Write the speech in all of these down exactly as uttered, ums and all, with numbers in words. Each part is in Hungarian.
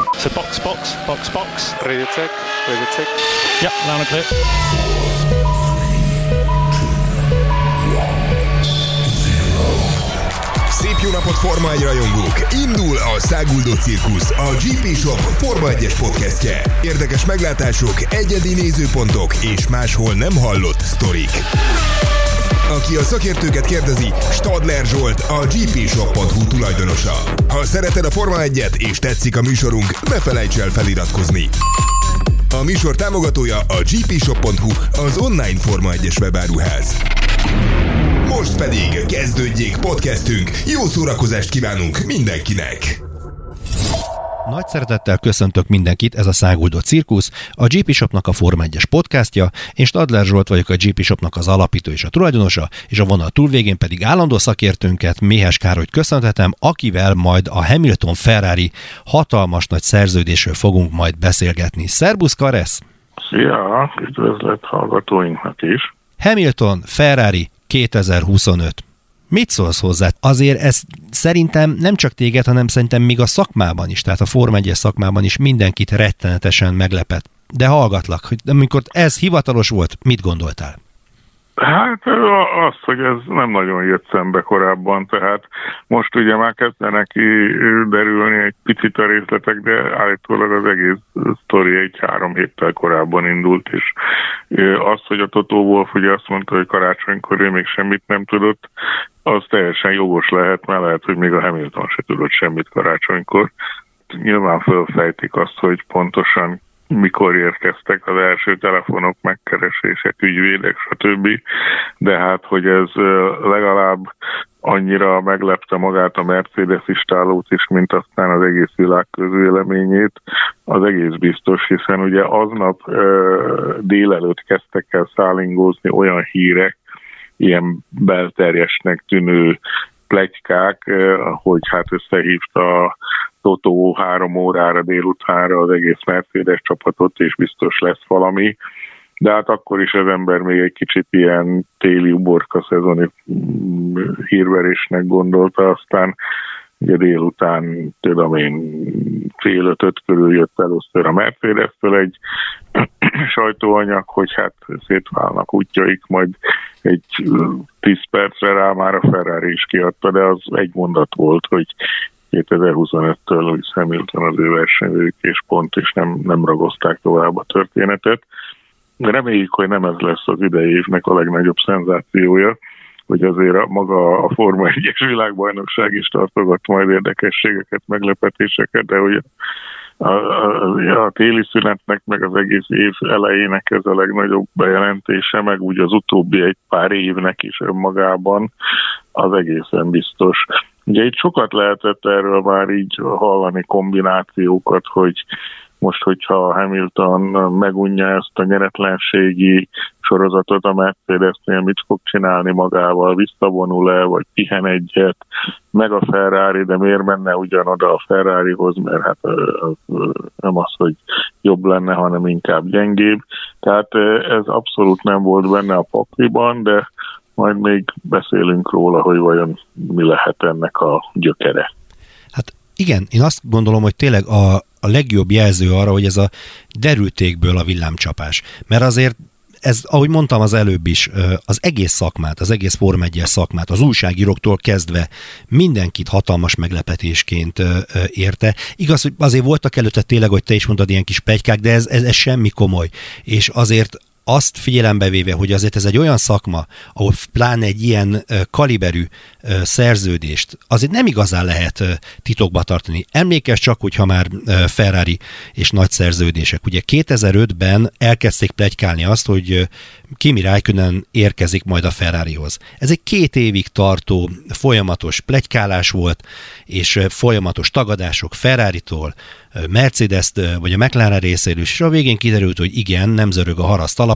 So box, box, box, box. Radio check, radio check. Yep, loud and clear. Szép jó napot, Forma egy rajongók! Indul a Száguldó Cirkusz, a gé pé Shop Forma egyes podcastje. Érdekes meglátások, egyedi nézőpontok és máshol nem hallott sztorik. Aki a szakértőket kérdezi, Stadler Zsolt, a gé pé shop pont hu tulajdonosa. Ha szereted a Forma egyet és tetszik a műsorunk, ne felejts el feliratkozni. A műsor támogatója a gé pé shop pont hu, az online Forma egyes webáruház. Most pedig kezdődjék podcastünk, jó szórakozást kívánunk mindenkinek! Nagy szeretettel köszöntök mindenkit, ez a Száguldó Cirkusz, a gé pé Shopnak a Forma egyes podcastja. Én Stadler Zsolt vagyok, a gé pé Shopnak az alapító és a tulajdonosa, és a vonal túlvégén pedig állandó szakértőnket, Méhes Károlyt köszönhetem, akivel majd a Hamilton-Ferrari hatalmas nagy szerződésről fogunk majd beszélgetni. Szerbusz, Karesz! Szia! Üdvözlet hallgatóinknak is! Hamilton-Ferrari kétezer-huszonöt. Mit szólsz hozzá? Azért ez szerintem nem csak téged, hanem szerintem még a szakmában is, tehát a Forma egyes szakmában is mindenkit rettenetesen meglepett. De hallgatlak, hogy amikor ez hivatalos volt, mit gondoltál? Hát azt, hogy ez nem nagyon jött szembe korábban, tehát most ugye már kezdenek derülni egy picit a részletek, de állítólag az egész sztori egy három héttel korábban indult, és az, hogy a Toto Wolff ugye azt mondta, hogy karácsonykor ő még semmit nem tudott, az teljesen jogos lehet, mert lehet, hogy még a Hamilton se tudott semmit karácsonykor. Nyilván fölfejtik azt, hogy pontosan mikor érkeztek az első telefonok, megkeresések, ügyvédek, stb. De hát, hogy ez legalább annyira meglepte magát a Mercedes istálót is, mint aztán az egész világ közvéleményét, az egész biztos, hiszen ugye aznap délelőtt kezdtek el szállingózni olyan hírek, ilyen belterjesnek tűnő pletykák, hogy hát összehívta a Toto három órára délutánra az egész Mercedes csapatot, és biztos lesz valami. De hát akkor is az ember még egy kicsit ilyen téli uborka szezoni hírverésnek gondolta, aztán ugye délután, tudom én, fél ötöt körül jött először a Mercedes-től egy sajtóanyag, hogy hát szétválnak útjaik, majd egy tíz percre rá már a Ferrari is kiadta, de az egy mondat volt, hogy kétezer-huszonöttől Lewis Hamilton az ő versenyzőjük, és pont, és nem, nem ragozták tovább a történetet. De reméljük, hogy nem ez lesz az idei évnek a legnagyobb szenzációja, hogy azért a, maga a Forma egyes világbajnokság is tartogat majd érdekességeket, meglepetéseket, de hogy a, a, a téli szünetnek, meg az egész év elejének ez a legnagyobb bejelentése, meg úgy az utóbbi egy pár évnek is önmagában az egészen biztos. Ugye itt sokat lehetett erről már így hallani kombinációkat, hogy most, hogyha Hamilton megunja ezt a nyeretlenségi sorozatot a Mercedesnél, mit fog csinálni magával, visszavonul-e, vagy pihen egyet, meg a Ferrari, de miért menne ugyanoda a Ferrarihoz, mert hát nem az, hogy jobb lenne, hanem inkább gyengébb. Tehát ez abszolút nem volt benne a pakliban, de majd még beszélünk róla, hogy vajon mi lehet ennek a gyökere. Hát igen, én azt gondolom, hogy tényleg a, a legjobb jelző arra, hogy ez a derültékből a villámcsapás. Mert azért ez, ahogy mondtam az előbb is, az egész szakmát, az egész Forma egyes szakmát, az újságíróktól kezdve mindenkit hatalmas meglepetésként érte. Igaz, hogy azért voltak előtte tényleg, hogy te is mondtad, ilyen kis pletykák, de ez, ez, ez semmi komoly. És azért azt figyelembe véve, hogy azért ez egy olyan szakma, ahol pláne egy ilyen kaliberű szerződést azért nem igazán lehet titokba tartani. Emlékezz csak, hogyha már Ferrari és nagy szerződések. Ugye kétezer-ötben elkezdték pletykálni azt, hogy Kimi Räikkönen érkezik majd a Ferrarihoz. Ez egy két évig tartó folyamatos pletykálás volt, és folyamatos tagadások Ferraritól, Mercedes-t, vagy a McLaren részéről, és a végén kiderült, hogy igen, nem zörög a harasztalap,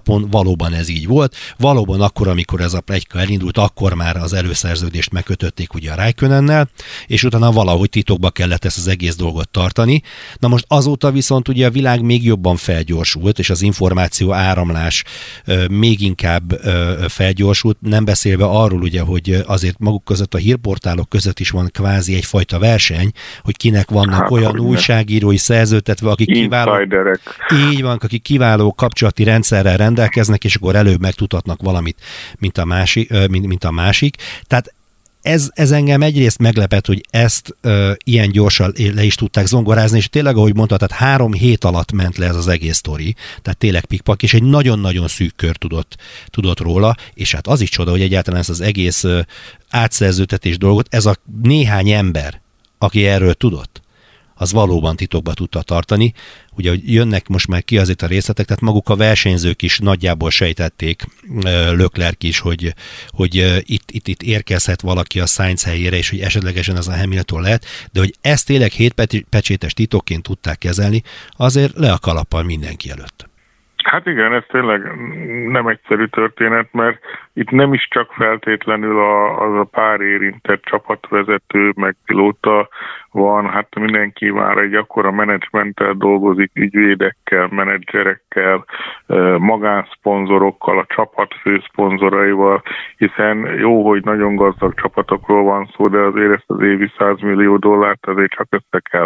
napon valóban ez így volt. Valóban akkor, amikor ez a pletyka elindult, akkor már az előszerződést megkötötték ugye a Räikkönennel, és utána valahogy titokba kellett ezt az egész dolgot tartani. Na most azóta viszont ugye a világ még jobban felgyorsult, és az információ áramlás ö, még inkább ö, felgyorsult, nem beszélve arról ugye, hogy azért maguk között a hírportálok között is van kvázi egyfajta verseny, hogy kinek vannak hát, olyan újságírói szerződtetve, akik kiváló, így van, akik kiváló kapcsolati rendszerrel rendelkeznek, és akkor előbb megtudhatnak valamit, mint a másik. Mint, mint a másik. Tehát ez, ez engem egyrészt meglepett, hogy ezt ö, ilyen gyorsan le is tudták zongorázni, és tényleg, ahogy mondta, tehát három hét alatt ment le ez az egész sztori, tehát tényleg pikpak, és egy nagyon-nagyon szűk kör tudott, tudott róla, és hát az is csoda, hogy egyáltalán ezt az egész ö, átszerződtetés dolgot, ez a néhány ember, aki erről tudott, az valóban titokba tudta tartani. Ugye, hogy jönnek most már ki azért a részletek, tehát maguk a versenyzők is nagyjából sejtették, Leclerc is, hogy, hogy itt, itt, itt érkezhet valaki a Sainz helyére, és hogy esetlegesen az a Hamilton lehet, de hogy ezt tényleg hétpecsétes titokként tudták kezelni, azért le a kalappal mindenki előtt. Hát igen, ez tényleg nem egyszerű történet, mert itt nem is csak feltétlenül a, az a pár érintett csapatvezető, meg pilóta van, hát mindenki már egy akkora menedzsmenttel dolgozik, ügyvédekkel, menedzserekkel, magánszponzorokkal, a csapat főszponzoraival, hiszen jó, hogy nagyon gazdag csapatokról van szó, de azért ezt az évi száz millió dollárt azért csak össze kell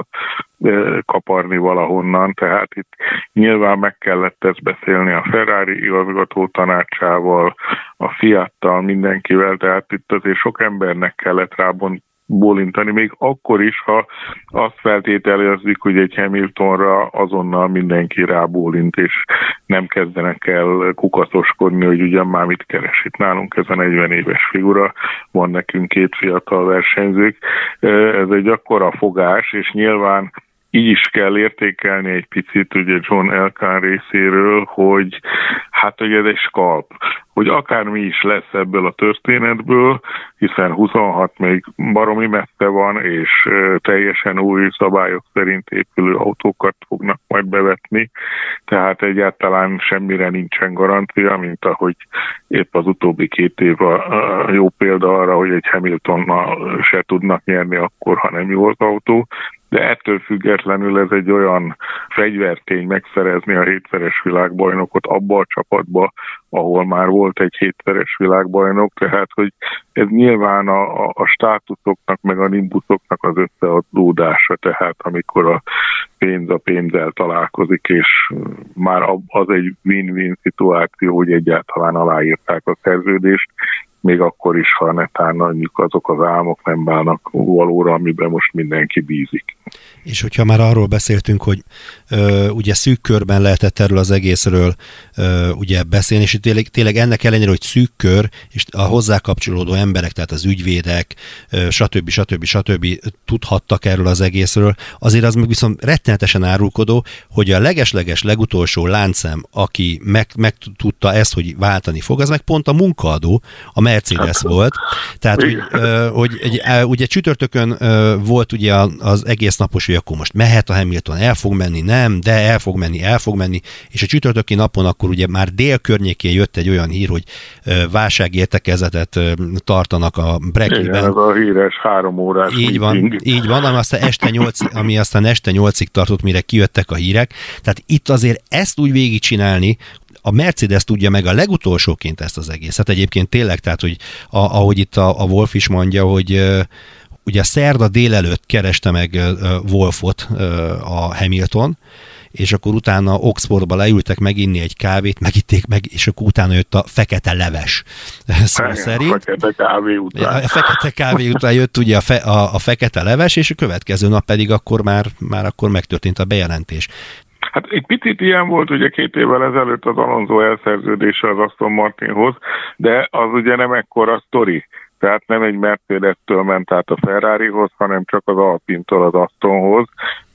kaparni valahonnan, tehát itt nyilván meg kellett ezt beszélni a Ferrari igazgató tanácsával, a Fiattal, mindenkivel, tehát itt azért sok embernek kellett rábont bólintani, még akkor is, ha azt feltételezzük, hogy egy Hamiltonra azonnal mindenki rábólint, és nem kezdenek el kukacoskodni, hogy ugyan már mit keres itt nálunk, ez a negyven éves figura, van nekünk két fiatal versenyzők. Ez egy akkora fogás, és nyilván így is kell értékelni egy picit ugye John Elkann részéről, hogy hát, hogy ez egy skalp, hogy akármi is lesz ebből a történetből, hiszen huszonhat még baromi messze van, és teljesen új szabályok szerint épülő autókat fognak majd bevetni, tehát egyáltalán semmire nincsen garancia, mint ahogy épp az utóbbi két év a jó példa arra, hogy egy Hamiltonnal se tudnak nyerni akkor, ha nem jó az autó, de ettől függetlenül ez egy olyan fegyvertény megszerezni a hétszeres világbajnokot abba a csapatba, ahol már volt egy hétszeres világbajnok, tehát hogy ez nyilván a, a, a státuszoknak meg a nimbuszoknak az összeadódása, tehát amikor a pénz a pénzzel találkozik, és már az egy win-win szituáció, hogy egyáltalán aláírták a szerződést, még akkor is, ha netán mondjuk azok az álmok nem válnak valóra, amiben most mindenki bízik. És hogyha már arról beszéltünk, hogy ö, ugye szűk körben lehetett erről az egészről ö, ugye beszélni, és tényleg, tényleg ennek ellenére, hogy szűk kör, és a hozzá kapcsolódó emberek, tehát az ügyvédek, ö, stb. stb. stb. Tudhattak erről az egészről, azért az meg viszont rettenetesen árulkodó, hogy a legesleges legutolsó láncszem, aki meg, meg tudta ezt, hogy váltani fog, az meg pont a munkaadó, a Mercedes volt. Tehát, hogy, ö, hogy egy, ugye csütörtökön ö, volt ugye az egész napos, hogy akkor most mehet a Hamilton, el fog menni, nem, de el fog menni, el fog menni, és a csütörtöki napon akkor ugye már dél környékén jött egy olyan hír, hogy ö, válságértekezetet ö, tartanak a Brackleyben. Igen, ez a híres három órás Így van, meeting. Így van, ami aztán este nyolc, ami aztán este nyolcig tartott, mire kijöttek a hírek. Tehát itt azért ezt úgy végigcsinálni, a Mercedes tudja meg a legutolsóként ezt az egészet. Egyébként tényleg, tehát, hogy a, ahogy itt a, a Wolf is mondja, hogy uh, ugye szerda délelőtt kereste meg uh, Wolfot uh, a Hamilton, és akkor utána Oxfordba leültek meginni egy kávét, megitték meg, és akkor utána jött a fekete leves szó szerint. A fekete kávé után. A fekete kávé után jött ugye a, fe, a, a fekete leves, és a következő nap pedig akkor már, már akkor megtörtént a bejelentés. Hát egy picit ilyen volt ugye két évvel ezelőtt az Alonso elszerződése az Aston Martinhoz, de az ugye nem ekkora sztori. Tehát nem egy Mercedes-től ment át a Ferrarihoz, hanem csak az Alpintól az Astonhoz,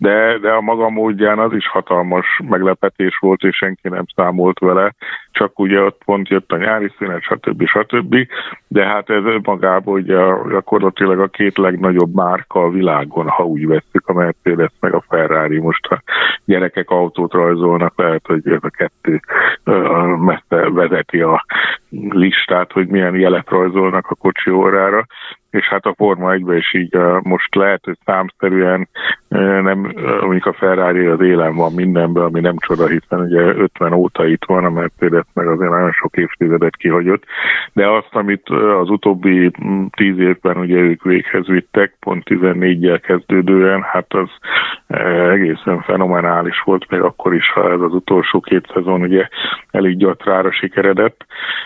de, de a maga módján az is hatalmas meglepetés volt, és senki nem számolt vele, csak ugye ott pont jött a nyári szünet, stb. stb. De hát ez magában ugye gyakorlatilag a két legnagyobb márka a világon, ha úgy vesszük, a Mercedes meg a Ferrari. Most a gyerekek autót rajzolnak, lehet, hogy ez a kettő messze vezeti a listát, hogy milyen jelet rajzolnak a kocsi órára, és hát a Forma egyben is így most lehet, hogy számszerűen nem, mondjuk a Ferrari az élen van mindenben, ami nem csoda, hiszen ugye ötven óta itt van, a Mercedes meg azért nagyon sok évtizedet kihagyott, de azt, amit az utóbbi tíz évben ugye ők véghez vittek, pont tizennégyel kezdődően, hát az egészen fenomenális volt, még akkor is, ha ez az utolsó két szezon ugye elég gyatrára sikeredett,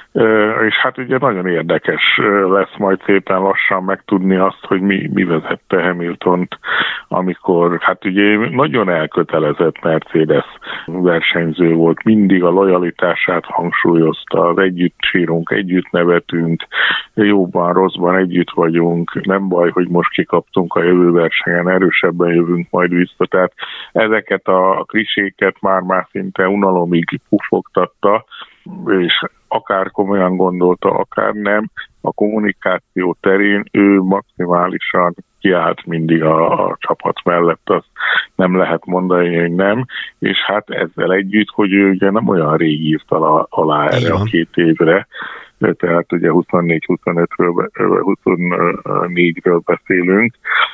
és hát ugye nagyon érdekes lesz majd szépen lassan megtudni azt, hogy mi, mi vezette Hamiltont, amikor hát ugye nagyon elkötelezett Mercedes versenyző volt, mindig a lojalitását hangsúlyozta, az együtt sírunk, együtt nevetünk, jóban, rosszban együtt vagyunk, nem baj, hogy most kikaptunk a jövő versenyen, erősebben jövünk majd vissza, tehát ezeket a kliséket már-már szinte unalomig pufogtatta, és akár komolyan gondolta, akár nem, a kommunikáció terén ő maximálisan kiállt mindig a, a csapat mellett, azt nem lehet mondani, hogy nem, és hát ezzel együtt, hogy ő ugye nem olyan rég írt alá, alá erre a két évre, tehát ugye huszonnégy huszonötről, huszonnégyről beszélünk,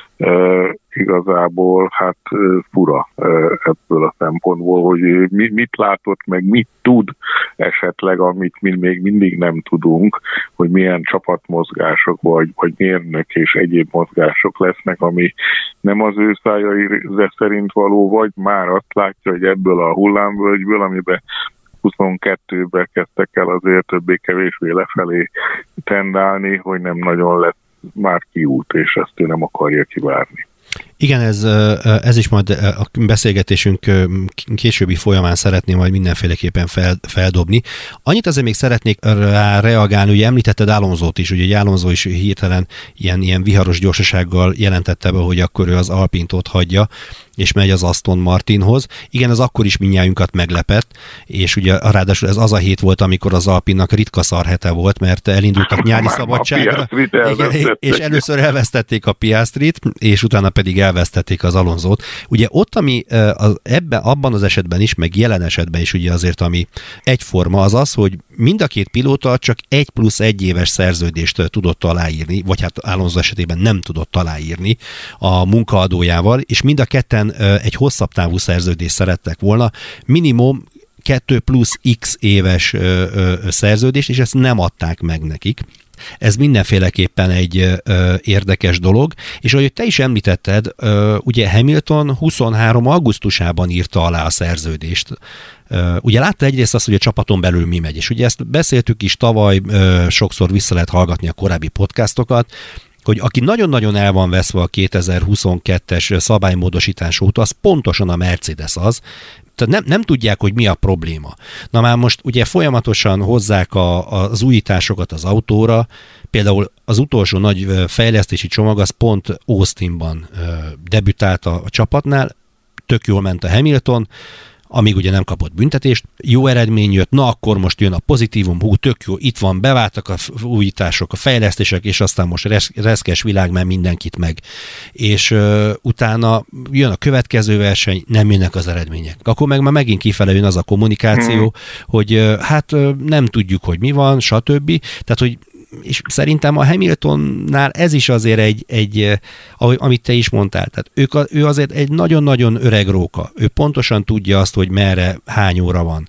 e, igazából hát fura ebből a szempontból, hogy mi, mit látott, meg mit tud esetleg, amit mi még mindig nem tudunk, hogy milyen csapatmozgások vagy, vagy mérnök és egyéb mozgások lesznek, ami nem az ő szájai szerint való, vagy már azt látja, hogy ebből a hullámvölgyből, amiben huszonkettőben kezdtek el azért többé-kevésbé lefelé tendálni, hogy nem nagyon lesz már kiút, és ezt ő nem akarja kivárni. Igen, ez, ez is majd a beszélgetésünk későbbi folyamán szeretném majd mindenféleképpen fel, feldobni. Annyit azért még szeretnék rá reagálni, ugye említetted Alonsót is, ugye Alonso is hirtelen ilyen, ilyen viharos gyorsasággal jelentette be, hogy akkor ő az Alpint ott hagyja, és megy az Aston Martinhoz. Igen, az akkor is mindnyájunkat meglepett, és ugye ráadásul ez az a hét volt, amikor az Alpinnak ritka szarhete volt, mert elindultak nyári szabadságra, igen, és először elvesztették a Piastrit, és utána pedig elvesztették az Alonsót. Ugye ott, ami az, ebben, abban az esetben is, meg jelen esetben is ugye azért, ami egyforma az az, hogy mind a két pilóta csak egy plusz egy éves szerződést tudott aláírni, vagy hát Alonso esetében nem tudott aláírni a munkaadójával, és mind a ketten egy hosszabb távú szerződést szerettek volna, minimum kettő plusz x éves szerződést, és ezt nem adták meg nekik. Ez mindenféleképpen egy ö, érdekes dolog, és ahogy te is említetted, ö, ugye Hamilton huszonhárom augusztusában írta alá a szerződést. Ö, ugye látta egyrészt azt, hogy a csapaton belül mi megy, és ugye ezt beszéltük is tavaly, ö, sokszor vissza lehet hallgatni a korábbi podcastokat, hogy aki nagyon-nagyon el van veszve a kétezer-huszonkettes szabálymódosítás óta, az pontosan a Mercedes az, tehát nem, nem tudják, hogy mi a probléma. Na már most ugye folyamatosan hozzák a, az újításokat az autóra, például az utolsó nagy fejlesztési csomag az pont Austinban debütált a, a csapatnál, tök jól ment a Hamilton, amíg ugye nem kapott büntetést, jó eredmény jött, na akkor most jön a pozitívum, hú, tök jó, itt van, beváltak a újítások, a fejlesztések, és aztán most resz, reszkes világ, mert mindenkit meg. És uh, utána jön a következő verseny, nem jönnek az eredmények. Akkor meg már megint kifele jön az a kommunikáció, hmm. hogy uh, hát uh, nem tudjuk, hogy mi van, stb. Tehát, hogy és szerintem a Hamiltonnál ez is azért egy, egy amit te is mondtál, tehát ők, ő azért egy nagyon-nagyon öreg róka. Ő pontosan tudja azt, hogy merre, hány óra van.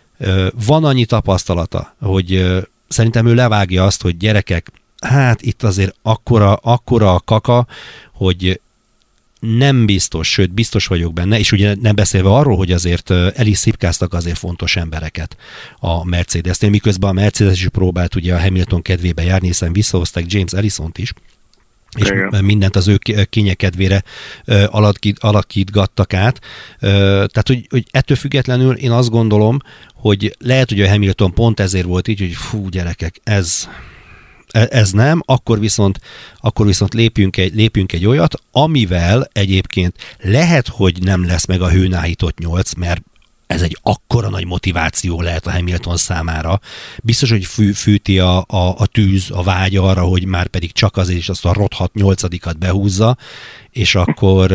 Van annyi tapasztalata, hogy szerintem ő levágja azt, hogy gyerekek, hát itt azért akkora, akkora a kaka, hogy nem biztos, sőt biztos vagyok benne, és ugye nem beszélve arról, hogy azért el is szipkáztak azért fontos embereket a Mercedesnél, miközben a Mercedes is próbált ugye a Hamilton kedvébe járni, hiszen visszahozták James Ellisont is, és igen, mindent az ő kénye kedvére alakítgattak át. Tehát, hogy, hogy ettől függetlenül én azt gondolom, hogy lehet, hogy a Hamilton pont ezért volt így, hogy fú, gyerekek, ez... ez nem, akkor viszont, akkor viszont lépjünk, egy, lépjünk egy olyat, amivel egyébként lehet, hogy nem lesz meg a hőnáhított nyolc, mert ez egy akkora nagy motiváció lehet a Hamilton számára. Biztos, hogy fű, fűti a, a, a tűz, a vágy arra, hogy már pedig csak azért is azt a rothat nyolcadikat behúzza, és akkor,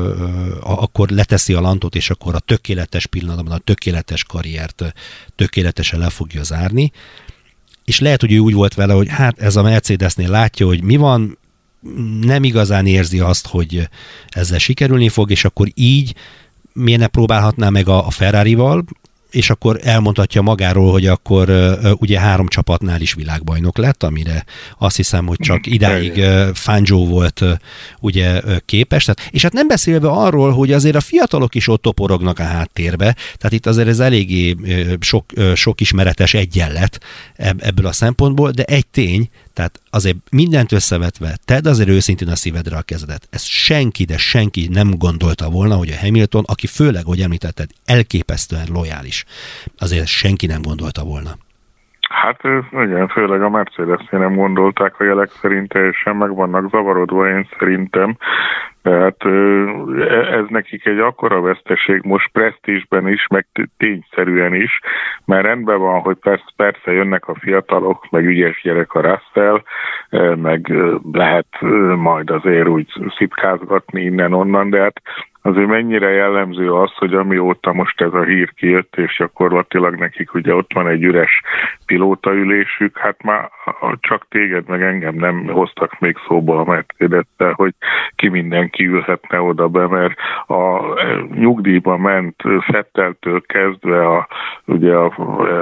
uh, akkor leteszi a lantot, és akkor a tökéletes pillanatban, a tökéletes karriert tökéletesen le fogja zárni. És lehet, hogy ő úgy volt vele, hogy hát ez a Mercedesnél látja, hogy mi van, nem igazán érzi azt, hogy ezzel sikerülni fog, és akkor így miért ne próbálhatná meg a, a Ferrarival, és akkor elmondhatja magáról, hogy akkor uh, ugye három csapatnál is világbajnok lett, amire azt hiszem, hogy csak idáig uh, Fangio volt uh, ugye uh, képes. Tehát, és hát nem beszélve arról, hogy azért a fiatalok is ott toporognak a háttérbe, tehát itt azért ez eléggé uh, sok, uh, sok ismeretes egyenlet ebb, ebből a szempontból, de egy tény, tehát azért mindent összevetve, tedd azért őszintén a szívedre a kezedet. Ezt senki, de senki nem gondolta volna, hogy a Hamilton, aki főleg, hogy említetted, elképesztően lojális, azért senki nem gondolta volna. Hát igen, főleg a Mercedes-nél nem gondolták, a jelek szerint teljesen meg vannak zavarodva, én szerintem. Tehát ez nekik egy akkora veszteség most presztízsben is, meg tényszerűen is, mert rendben van, hogy persze, persze jönnek a fiatalok, meg ügyes gyerek a Russell, meg lehet majd azért úgy szitkázgatni innen-onnan, de hát azért mennyire jellemző az, hogy amióta most ez a hír kijött, és gyakorlatilag nekik ugye ott van egy üres pilótaülésük, hát már csak téged meg engem nem hoztak még szóba a Mercedes-tel, hogy ki mindenki ülhetne oda be, mert a nyugdíjba ment Vetteltől kezdve a, ugye a,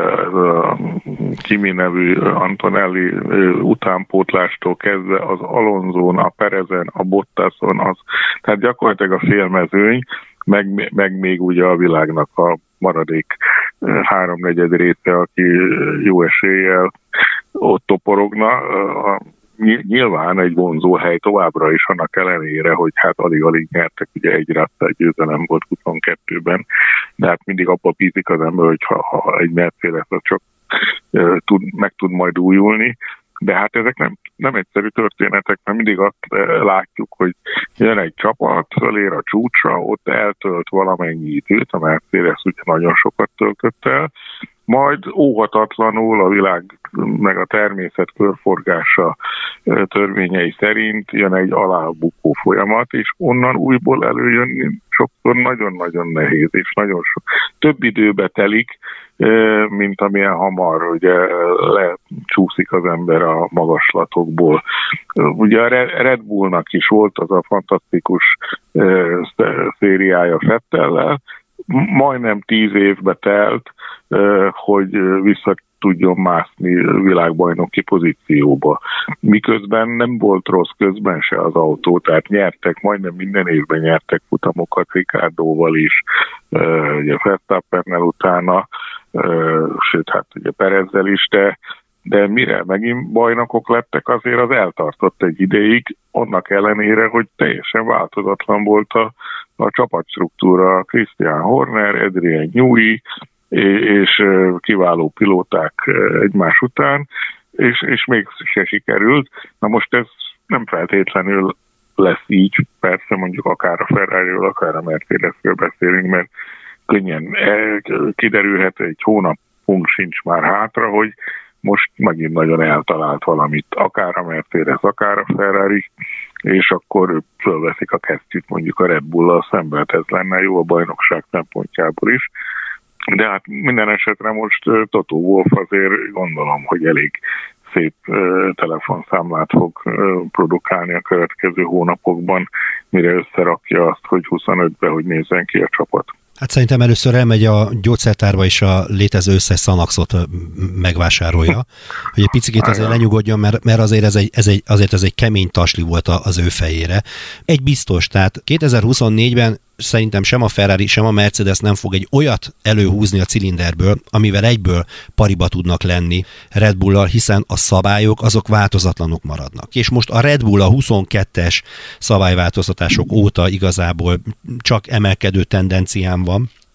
a Kimi nevű Antonelli utánpótlástól kezdve az Alonson, a Perezen, a Bottason, az, tehát gyakorlatilag a félmezőny, meg, meg még ugye a világnak a maradék háromnegyed része, aki jó eséllyel ott toporogna. Nyilván egy vonzó hely továbbra is, annak ellenére, hogy hát alig-alig nyertek, ugye egy Russell győzelem volt huszonkettőben, de hát mindig abba bízik az ember, hogy ha, ha egy Mercedes az csak uh, tud, meg tud majd újulni, de hát ezek nem, nem egyszerű történetek, mert mindig azt látjuk, hogy jön egy csapat, fölér a csúcsra, ott eltölt valamennyi időt, a Mercedes ugye nagyon sokat töltött el, majd óhatatlanul a világ meg a természet körforgása törvényei szerint jön egy alábukó folyamat, és onnan újból előjönni sokszor nagyon-nagyon nehéz, és nagyon sok. Több időbe telik, mint amilyen hamar ugye lecsúszik az ember a magaslatokból. Ugye a Red Bullnak is volt az a fantasztikus szériája Vettellel, majdnem tíz évbe telt, hogy vissza tudjon mászni világbajnoki pozícióba. Miközben nem volt rossz közben se az autó, tehát nyertek, majdnem minden évben nyertek futamokat Ricciardóval is, ugye Verstappennel utána, sőt, hát ugye Perezzel is, de, de mire megint bajnokok lettek, azért az eltartott egy ideig, annak ellenére, hogy teljesen változatlan volt a, a csapatstruktúra, Christian Horner, Adrian Newey, és kiváló pilóták egymás után, és, és még se sikerült. Na most ez nem feltétlenül lesz így, persze mondjuk akár a Ferrariról, akár a Mercedesről beszélünk, mert könnyen kiderülhet, egy hónapunk sincs már hátra, hogy most megint nagyon eltalált valamit, akár a Mercedes, akár a Ferrari, és akkor fölveszik a kesztyűt mondjuk a Red Bull-al szemben, ez lenne jó a bajnokság szempontjából is. De hát minden esetre most Toto Wolff azért gondolom, hogy elég szép telefonszámlát fog produkálni a következő hónapokban, mire összerakja azt, hogy huszonötben, hogy nézzen ki a csapat. Hát szerintem először elmegy a gyógyszertárba és a létező összes Xanaxot megvásárolja, hogy egy picit azért lenyugodjon, mert, mert azért, ez egy, ez egy, azért ez egy kemény tasli volt az ő fejére. Egy biztos, tehát kétezer-huszonnégyben szerintem sem a Ferrari, sem a Mercedes nem fog egy olyat előhúzni a cilinderből, amivel egyből pariba tudnak lenni Red Bull-al, hiszen a szabályok azok változatlanok maradnak. És most a Red Bull a huszonkettes szabályváltoztatások óta igazából csak emelkedő tendencián van,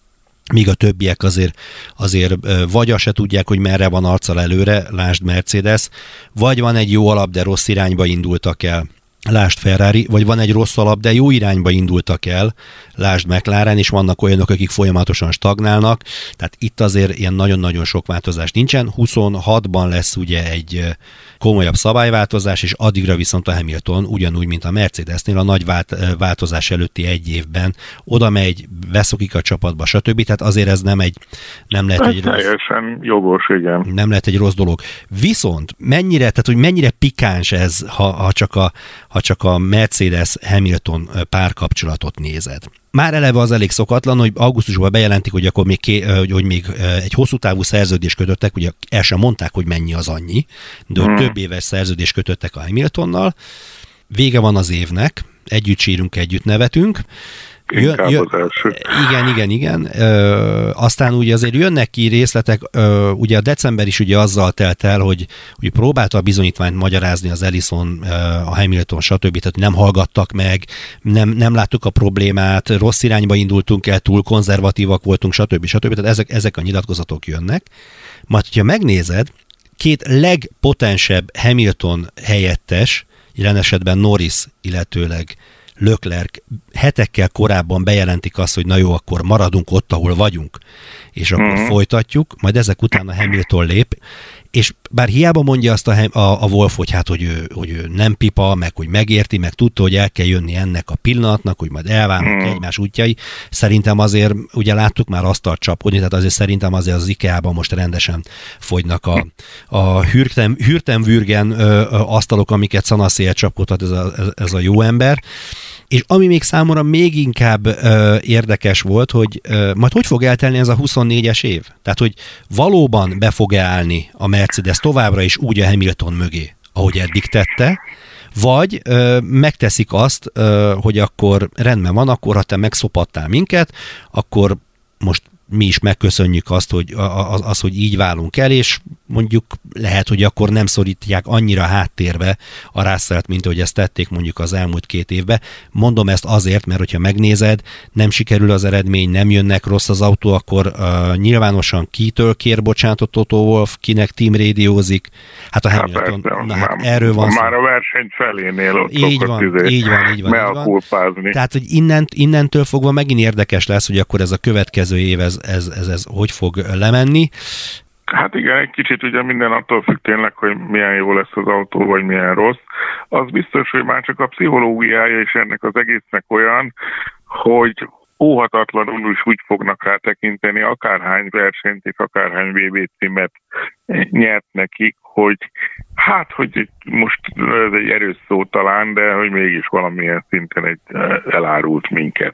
míg a többiek azért, azért vagy azt se tudják, hogy merre van arccal előre, lásd Mercedes, vagy van egy jó alap, de rossz irányba indultak el, lásd Ferrari, vagy van egy rossz alap, de jó irányba indultak el, lásd McLaren, és vannak olyanok, akik folyamatosan stagnálnak, tehát itt azért ilyen nagyon-nagyon sok változás nincsen. huszonhatban lesz ugye egy komolyabb szabályváltozás, és addigra viszont a Hamilton ugyanúgy, mint a Mercedesnél a nagy vált, változás előtti egy évben oda megy, beszokik a csapatba, stb. Tehát azért ez nem egy nem lehet egy rossz, teljesen jogos, igen. Nem lehet egy rossz dolog. Viszont mennyire, tehát hogy mennyire pikáns ez, ha, ha csak a, ha csak a Mercedes-Hamilton párkapcsolatot nézed. Már eleve az elég szokatlan, hogy augusztusban bejelentik, hogy akkor még, ké, hogy még egy hosszú távú szerződést kötöttek, ugye el sem mondták, hogy mennyi az annyi, de hmm. több éves szerződést kötöttek a Hamiltonnal. Vége van az évnek, együtt sírunk, együtt nevetünk. Jön, jön, igen, igen, igen. Ö, aztán ugye azért jönnek ki részletek, ö, ugye a december is ugye azzal telt el, hogy ugye próbálta a bizonyítványt magyarázni az Ellison, ö, a Hamilton, stb. Tehát nem hallgattak meg, nem, nem láttuk a problémát, rossz irányba indultunk el, túl konzervatívak voltunk, stb. stb. Tehát ezek, ezek a nyilatkozatok jönnek. Majd, hogyha megnézed, két legpotensebb Hamilton helyettes, jelen esetben Norris, illetőleg Leclerc hetekkel korábban bejelentik azt, hogy na jó, akkor maradunk ott, ahol vagyunk, és akkor mm-hmm. folytatjuk, majd ezek után a Hamilton lép, és bár hiába mondja azt a, a, a Wolf, hogy hát, hogy ő, hogy ő nem pipa, meg hogy megérti, meg tudta, hogy el kell jönni ennek a pillanatnak, hogy majd elválnak mm. egymás útjai, szerintem azért, ugye láttuk már asztalt csapodni, tehát azért szerintem azért az IKEA-ban most rendesen fogynak a, a hürten, hürtenvürgen asztalok, amiket szanaszéjjel csapkodhat ez a, ez a jó ember. És ami még számomra még inkább ö, érdekes volt, hogy ö, majd hogy fog eltelni ez a huszonnégyes év? Tehát, hogy valóban be fog-e állni a Mercedes továbbra is úgy a Hamilton mögé, ahogy eddig tette, vagy ö, megteszik azt, ö, hogy akkor rendben van, akkor ha te megszopattál minket, akkor most mi is megköszönjük azt, hogy, az, az, hogy így válunk el, és mondjuk lehet, hogy akkor nem szorítják annyira háttérbe a Russellt, mint ahogy ezt tették mondjuk az elmúlt két évben. Mondom ezt azért, mert hogyha megnézed, nem sikerül az eredmény, nem jönnek rossz az autó, akkor uh, nyilvánosan kitől kér bocsánatot Toto Wolff, kinek team rádiózik. Hát a Hamilton, hát na, hát erről van már szó. A verseny felénél ott így van, így van, így van, így van. Tehát, hogy innent, innentől fogva megint érdekes lesz, hogy akkor ez a következő év, ez, ez, ez, ez hogy fog lemenni. Hát igen, egy kicsit ugye minden attól függ tényleg, hogy milyen jó lesz az autó, vagy milyen rossz. Az biztos, hogy már csak a pszichológiája is ennek az egésznek olyan, hogy óhatatlanul is úgy fognak rá tekinteni, akárhány versenyt és akárhány vé bé címet nyert nekik, hogy hát, hogy most ez egy erős szó talán, de hogy mégis valamilyen szinten egy elárult minket.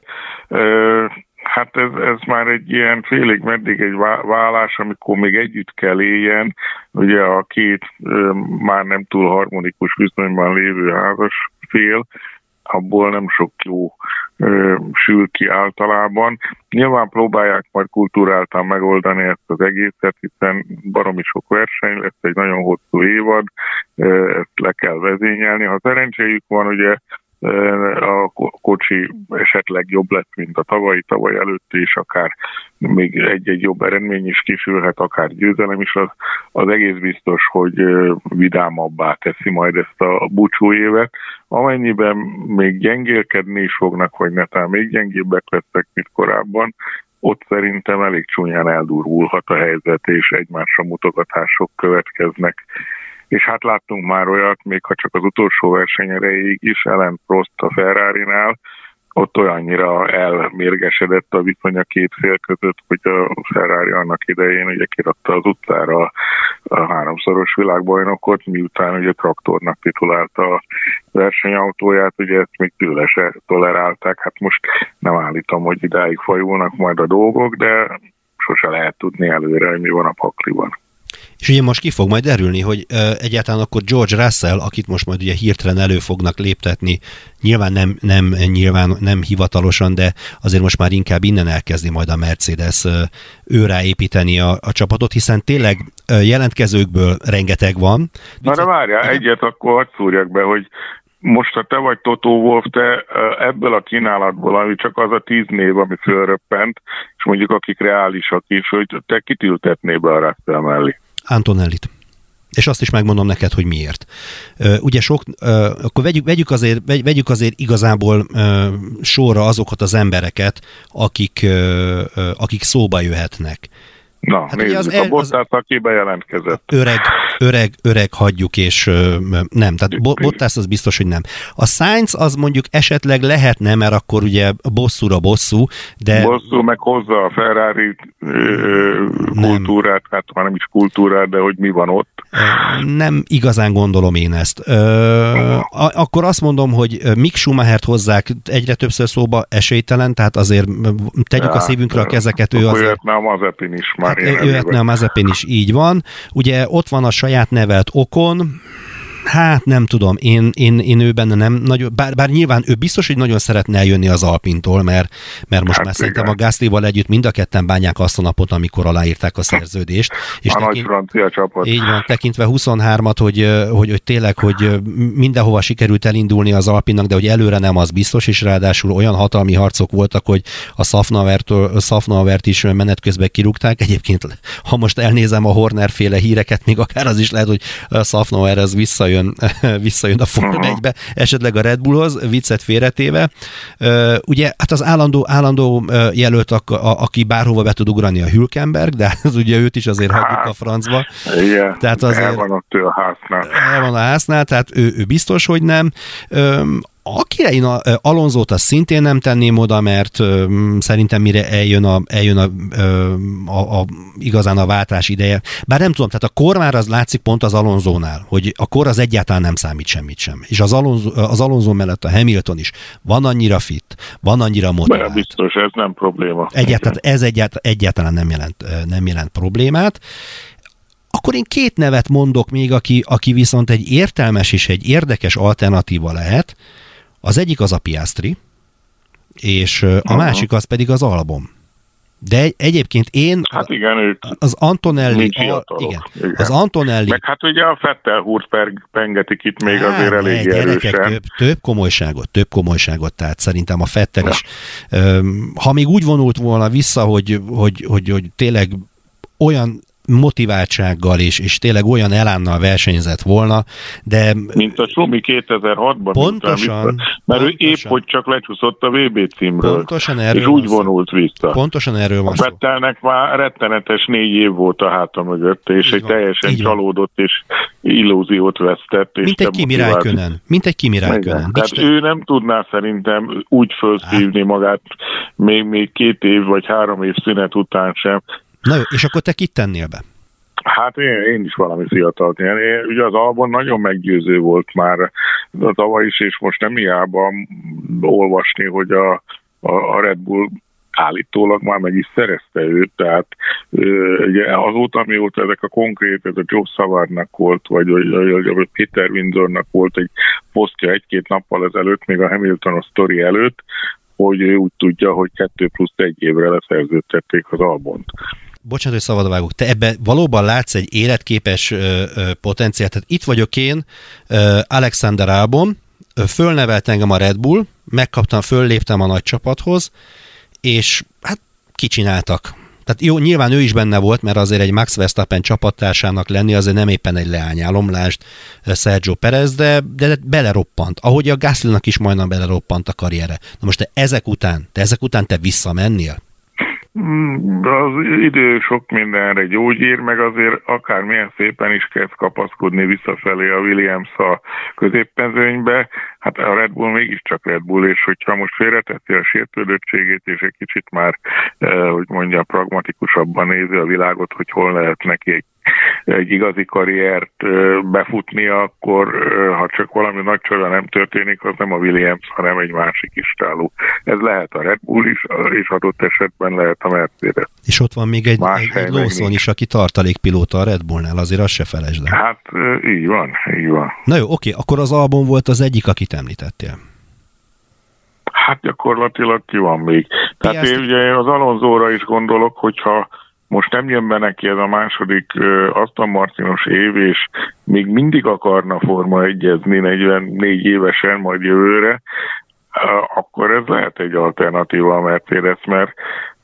Hát ez, ez már egy ilyen félig meddig egy válás, amikor még együtt kell éljen, ugye a két már nem túl harmonikus viszonyban lévő házas fél, abból nem sok jó ö, sül ki általában. Nyilván próbálják majd kulturáltan megoldani ezt az egészet, hiszen baromi sok verseny lesz, egy nagyon hosszú évad, ö, ezt le kell vezényelni. Ha szerencséjük van, ugye a kocsi esetleg jobb lett, mint a tavalyi, tavaly előtti, és akár még egy-egy jobb eredmény is kisülhet, akár győzelem is, az, az egész biztos, hogy vidámabbá teszi majd ezt a búcsú évet. Amennyiben még gyengélkedni is fognak, vagy netán még gyengébbek lesznek, mint korábban, ott szerintem elég csúnyán eldurvulhat a helyzet, és egymásra mutogatások következnek. És hát láttunk már olyat, még ha csak az utolsó verseny erejéig is, Alain Prost a Ferrarinál, ott olyannyira elmérgesedett a viszony a két fél között, hogy a Ferrari annak idején ugye kirakta az utcára a háromszoros világbajnokot, miután ugye traktornak titulálta a versenyautóját, ugye ezt még tőle se tolerálták. Hát most nem állítom, hogy idáig fajulnak majd a dolgok, de sose lehet tudni előre, hogy mi van a pakliban. És ugye most ki fog majd derülni, hogy uh, egyáltalán akkor George Russell, akit most majd ugye hirtelen elő fognak léptetni, nyilván nem, nem, nyilván nem hivatalosan, de azért most már inkább innen elkezdi majd a Mercedes uh, őrá építeni a, a csapatot, hiszen tényleg uh, jelentkezőkből rengeteg van. Na de várjál, egyet akkor hadd szúrjak be, hogy most, ha te vagy Toto Wolff, te ebből a kínálatból, ami csak az a tíz név, ami fölröppent, és mondjuk akik reálisak is, hogy te kit ültetné be a Russell mellé? Antonellit. És azt is megmondom neked, hogy miért. Uh, ugye sok, uh, akkor vegyük, vegyük, azért, vegyük azért igazából uh, sorra azokat az embereket, akik, uh, uh, akik szóba jöhetnek. Na, hát nézzük, az, a Bottas, aki bejelentkezett. Öreg, öreg, öreg hagyjuk, és uh, nem, tehát Bottas az biztos, hogy nem. A Sainz az mondjuk esetleg lehetne, mert akkor ugye bosszúra bosszú, de... Bosszú, meg hozza a Ferrari uh, kultúrát, hát már nem is kultúrát, de hogy mi van ott. Nem igazán gondolom én ezt. Ö, akkor azt mondom, hogy Mick Schumachert hozzák egyre többször szóba, esélytelen, tehát azért tegyük ja, a szívünkre a kezeket. Ő azért... Jöhetne a Mazepin is már. Hát, jöhetne a Mazepin is, így van. Ugye ott van a saját nevelt Ocon, hát nem tudom, én, én, én ő benne nem nagyon, bár, bár nyilván ő biztos, hogy nagyon szeretne eljönni az Alpintól, mert, mert most hát már szerintem a Gaslyval együtt mind a ketten bánják azt a napot, amikor aláírták a szerződést. És a tekint, nagy francia csapat. Így van, tekintve huszonhármat, hogy, hogy, hogy tényleg, hogy mindenhova sikerült elindulni az Alpinnak, de hogy előre nem, az biztos, és ráadásul olyan hatalmi harcok voltak, hogy a Szafnauert is menet közben kirúgták. Egyébként, ha most elnézem a Horner féle híreket, még akár az is lehet, hogy a Szafnauer az visszajön Jön, visszajön a Forma egybe, esetleg a Red Bullhoz, viccet félretéve. Uh, ugye, hát az állandó, állandó uh, jelölt, a, a, aki bárhova be tud ugrani, a Hülkenberg, de az ugye őt is azért hagyjuk a francba. Igen, tehát azért, el van ott ő a háznál. El van a háznál, tehát ő, ő biztos, hogy nem. Um, Akire én a, Alonzót azt szintén nem tenném oda, mert ö, szerintem mire eljön, a, eljön a, a, a, igazán a váltás ideje. Bár nem tudom, tehát a kor már az látszik pont az Alonzónál, hogy a kor az egyáltalán nem számít semmit sem. És az Alonso, az Alonso mellett a Hamilton is van annyira fit, van annyira motivált. De biztos, ez nem probléma. Egyáltalán, ez egyáltalán, egyáltalán nem, jelent, nem jelent problémát. Akkor én két nevet mondok még, aki, aki viszont egy értelmes és egy érdekes alternatíva lehet. Az egyik az a Piastri, és a uh-huh. másik az pedig az Albon. De egyébként én... Hát igen, ők az Antonelli... A, igen, igen. Az Antonelli... Meg hát ugye a Vettel húrt pengetik itt még hát, azért elég erősen. Több, több komolyságot, több komolyságot, tehát szerintem a Vettel is. Ha még úgy vonult volna vissza, hogy, hogy, hogy, hogy tényleg olyan motiváltsággal és, és tényleg olyan elánnal versenyzett volna, de... Mint a Schumi kétezer-hatban. Pontosan. Vissza, mert pontosan, ő épp, hogy csak lecsúszott a vé bé címről. Pontosan erről és úgy vonult vissza. Pontosan erről van szó. A Vettelnek már rettenetes négy év volt a háta mögött, és így egy van, teljesen csalódott és illúziót vesztett. És Mint egy Kimi Räikkönen. Mint egy Kimi Räikkönen. Tehát ő nem tudná szerintem úgy felszívni Há. magát még, még két év vagy három év szünet után sem. Na jó, és akkor te kit tennél be? Hát én, én is valami fiatalt. Én, ugye az Albon nagyon meggyőző volt már a tavaly is, és most nem hiába olvasni, hogy a, a, a Red Bull állítólag már meg is szerezte őt, tehát ugye azóta, mióta ezek a konkrét, ez a Joe Savardnak volt, vagy, vagy, vagy Peter Windsornak volt egy posztja egy-két nappal ezelőtt, még a Hamilton sztori előtt, hogy ő úgy tudja, hogy kettő plusz egy évre leszerződtették az Albont. Bocsánat, hogy szabadba vágok. Te ebbe valóban látsz egy életképes ö, ö, potenciált. Tehát itt vagyok én, ö, Alexander Albon, ö, fölnevelt engem a Red Bull, megkaptam, fölléptem a nagy csapathoz, és hát kicsináltak. Tehát jó, nyilván ő is benne volt, mert azért egy Max Verstappen csapattársának lenni azért nem éppen egy leányálomlást Sergio Perez, de, de beleroppant. Ahogy a Gaslynak is majdnem beleroppant a karriere. Na most te ezek után, te ezek után te visszamennél? Az idő sok mindenre gyógyír, meg azért akármilyen szépen is kezd kapaszkodni visszafelé a Williams a középmezőnybe, hát a Red Bull mégiscsak Red Bull, és hogyha most félreteszi a sértődöttségét, és egy kicsit már, eh, hogy mondja, pragmatikusabban nézi a világot, hogy hol lehet neki egy egy igazi karriert befutnia, akkor ha csak valami nagy csoda nem történik, az nem a Williams, hanem egy másik istáló. Ez lehet a Red Bull is, és adott esetben lehet a Mercedes. És ott van még egy, egy, egy Lawson is, aki tartalékpilóta a Red Bullnál, azért azt se felejtsd el. Hát így van, így van. Na jó, oké, akkor az Albon volt az egyik, akit említettél. Hát gyakorlatilag ki van még. Tehát Piastri... én ugye az Alonzóra is gondolok, hogyha most nem jön be neki ez a második uh, Aston Martinos év, és még mindig akarna Forma egyezni negyvennégy évesen, majd jövőre, uh, akkor ez lehet egy alternatíva a Mercedes, mert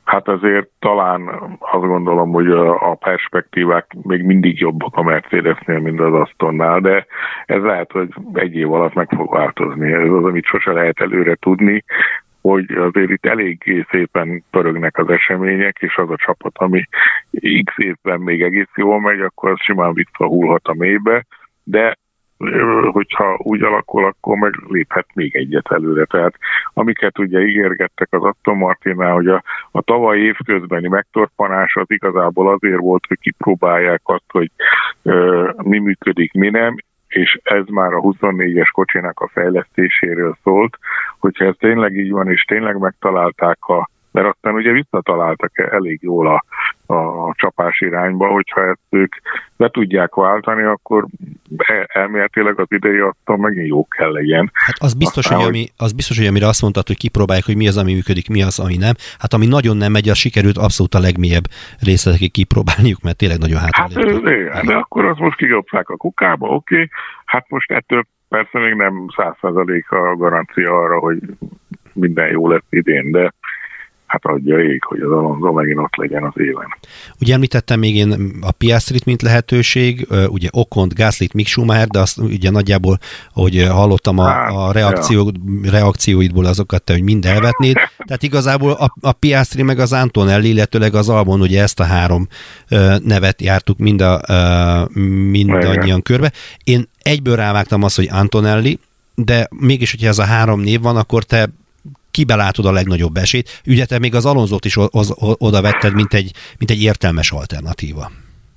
hát azért talán azt gondolom, hogy a, a perspektívák még mindig jobbak a Mercedesnél, mint az Astonnál, de ez lehet, hogy egy év alatt meg fog változni. Ez az, amit sose lehet előre tudni, hogy azért itt elég szépen pörögnek az események, és az a csapat, ami x évben még egész jól megy, akkor az simán visszahullhat a mélybe, de hogyha úgy alakul, akkor meg léphet még egyet előre. Tehát amiket ugye ígérgettek az Aston Martinnál, hogy a, a tavalyi évközbeni megtorpanás az igazából azért volt, hogy kipróbálják azt, hogy ö, mi működik, mi nem, és ez már a huszonnégyes kocsinak a fejlesztéséről szólt, hogyha ez tényleg így van, és tényleg megtalálták a, mert aztán ugye visszataláltak elég jól a, a csapás irányba, hogyha ezt ők be tudják váltani, akkor elméletileg az idei attól megint jó kell legyen. Hát az biztos, aztán, hogy, ami, az biztos, hogy amire azt mondtad, hogy kipróbálják, hogy mi az, ami működik, mi az, ami nem. Hát ami nagyon nem megy, az sikerült abszolút a legmélyebb részletekig kipróbálniuk, mert tényleg nagyon hátráléptek. Hát, de akkor azt most kidobták a kukába, oké, okay. Hát most ettől persze még nem száz százalék a garancia arra, hogy minden jó lesz idén, de hát adja ég, hogy az Alonso megint ott legyen az éven. Ugye említettem még én a Piastrit, mint lehetőség, ugye Ocont, Gaslyt, Mick Schumacher, de azt ugye nagyjából, ahogy hallottam a, a reakció, ja. reakcióidból azokat, te, hogy mind elvetnéd. Tehát igazából a, a Piastri meg az Antonelli, illetőleg az Albon, ugye ezt a három nevet jártuk mind a, mindannyian körbe. Én egyből rávágtam azt, hogy Antonelli, de mégis, hogyha ez a három név van, akkor te kibe látod a legnagyobb esélyt. Ugye te még az Alonsót is oda vetted, mint egy, mint egy értelmes alternatíva.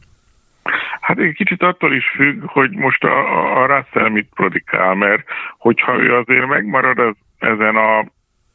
Hát egy kicsit attól is függ, hogy most a, a Russell mit produkál, mert hogyha ő azért megmarad az, ezen a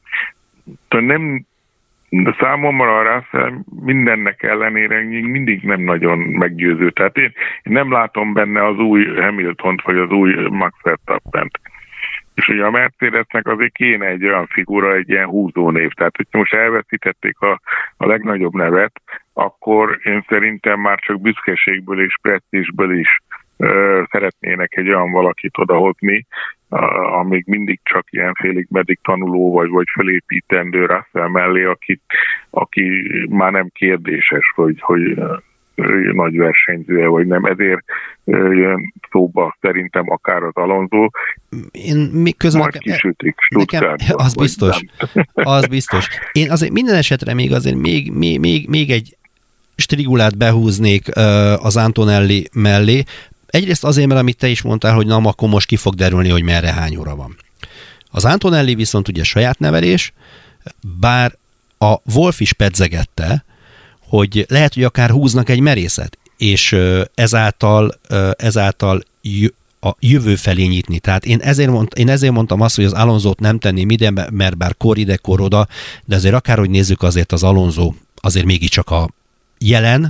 nem számomra a Russell mindennek ellenére mindig nem nagyon meggyőző. Tehát én, én nem látom benne az új Hamiltont, vagy az új Max Verstappent. És ugye a Mercedesnek azért kéne egy olyan figura, egy ilyen húzónév. Tehát, hogy most elveszítették a, a legnagyobb nevet, akkor én szerintem már csak büszkeségből és presztízsből is ö, szeretnének egy olyan valakit odahozni, amíg mindig csak ilyen félig meddig tanuló vagy, vagy felépítendő Russell mellé, aki, aki már nem kérdéses, hogy, hogy nagy versenyzője, vagy nem. Ezért jön szóba szerintem akár az Alonso. Én még közben majd nekem, kisütik nekem, az biztos. Az biztos. Én azért minden esetre még azért még, még, még, még egy strigulát behúznék az Antonelli mellé. Egyrészt azért, mert amit te is mondtál, hogy na, akkor most ki fog derülni, hogy merre hány óra van. Az Antonelli viszont ugye saját nevelés, bár a Wolf is pedzegette, hogy lehet, hogy akár húznak egy merészet, és ezáltal, ezáltal a jövő felé nyitni. Tehát én ezért, mond, én ezért mondtam azt, hogy az Alonsót nem tenném ide, mert bár kor ide, kor oda, de azért akárhogy nézzük, azért az Alonso azért mégiscsak a jelen,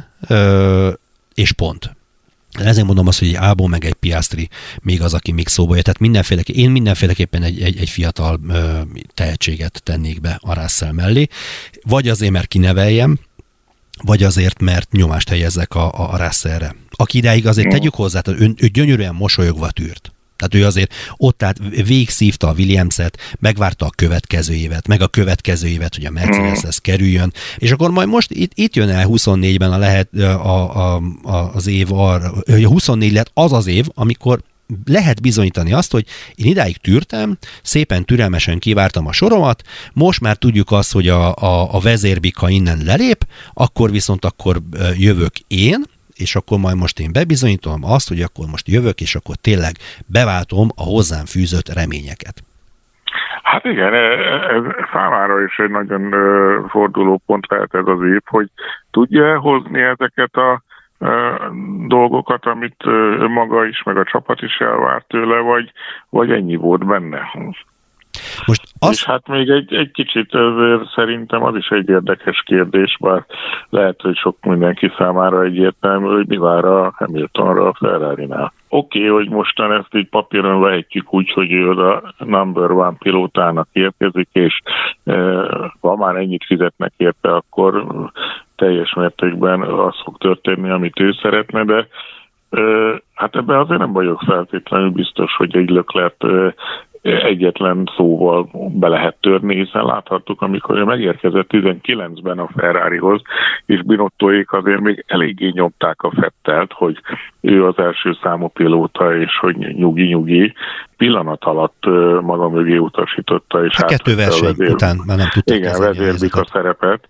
és pont. Ezért mondom azt, hogy egy Albon meg egy Piastri még az, aki még szóba jött. Tehát mindenféleképpen, én mindenféleképpen egy, egy, egy fiatal tehetséget tennék be a Russell mellé. Vagy azért, mert kineveljem, vagy azért, mert nyomást helyezzek a, a, a Russellre. Aki idáig azért tegyük hozzá, ő, ő gyönyörűen mosolyogva tűrt. Tehát ő azért ott át végigszívta a Williamset, megvárta a következő évet, meg a következő évet, hogy a Mercedeshez kerüljön, és akkor majd most itt, itt jön el huszonnégyben a lehet, a, a, a, az év arra, hogy a huszonnégy lett az az év, amikor lehet bizonyítani azt, hogy én idáig tűrtem, szépen türelmesen kivártam a soromat, most már tudjuk azt, hogy a, a, a vezérbika innen lelép, akkor viszont akkor jövök én, és akkor majd most én bebizonyítom azt, hogy akkor most jövök, és akkor tényleg beváltom a hozzám fűzött reményeket. Hát igen, ez számára is egy nagyon fordulópont lehet ez az év, hogy tudja hozni ezeket a dolgokat, amit maga is, meg a csapat is elvárt tőle, vagy, vagy ennyi volt benne. Most az... És hát még egy, egy kicsit azért szerintem az is egy érdekes kérdés, bár lehet, hogy sok mindenki számára egyértelmű, hogy mi vár a Hamiltonra a Ferrarinál. Oké, okay, hogy mostan ezt így papíron vehetjük úgy, hogy ő oda number one pilótának érkezik, és e, ha már ennyit fizetnek érte, akkor teljes mértékben az fog történni, amit ő szeretne, de hát ebben azért nem vagyok feltétlenül biztos, hogy egy Leclerc egyetlen szóval be lehet törni, hiszen láthattuk, amikor megérkezett tizenkilencben a Ferrarihoz, és Binottóék azért még eléggé nyomták a Vettelt, hogy ő az első számú pilóta, és hogy nyugi-nyugi, pillanat alatt maga mögé utasította, és hát kettő verseny vezér... után már nem tudtak Igen, vezérlik a szerepet.